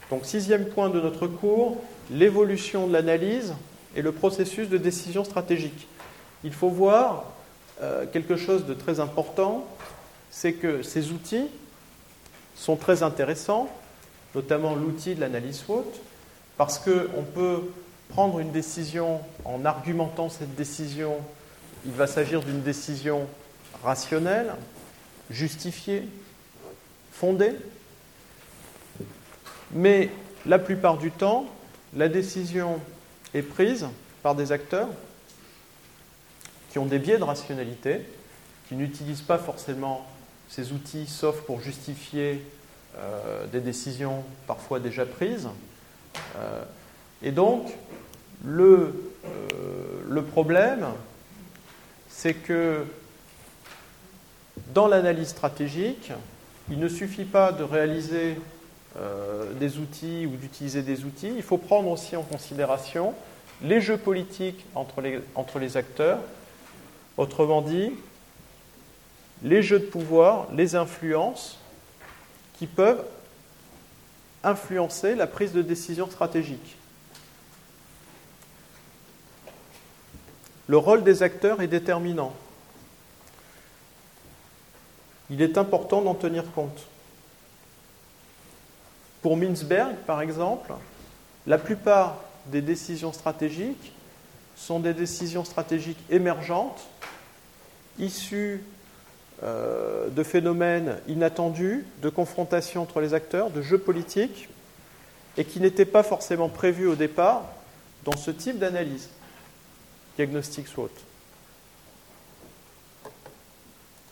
Donc, 6e point de notre cours, l'évolution de l'analyse et le processus de décision stratégique. Il faut voir quelque chose de très important, c'est que ces outils sont très intéressants, notamment l'outil de l'analyse SWOT, parce qu'on peut prendre une décision en argumentant cette décision. Il va s'agir d'une décision rationnelle, justifiée, fondée, mais la plupart du temps, la décision est prise par des acteurs qui ont des biais de rationalité, qui n'utilisent pas forcément ces outils sauf pour justifier des décisions parfois déjà prises. Et donc, le problème, c'est que dans l'analyse stratégique, il ne suffit pas de réaliser des outils ou d'utiliser des outils, il faut prendre aussi en considération les jeux politiques entre les acteurs, autrement dit, les jeux de pouvoir, les influences qui peuvent influencer la prise de décision stratégique. Le rôle des acteurs est déterminant. Il est important d'en tenir compte. Pour Mintzberg, par exemple, la plupart des décisions stratégiques sont des décisions stratégiques émergentes, issues de phénomènes inattendus, de confrontations entre les acteurs, de jeux politiques, et qui n'étaient pas forcément prévus au départ dans ce type d'analyse, diagnostic SWOT.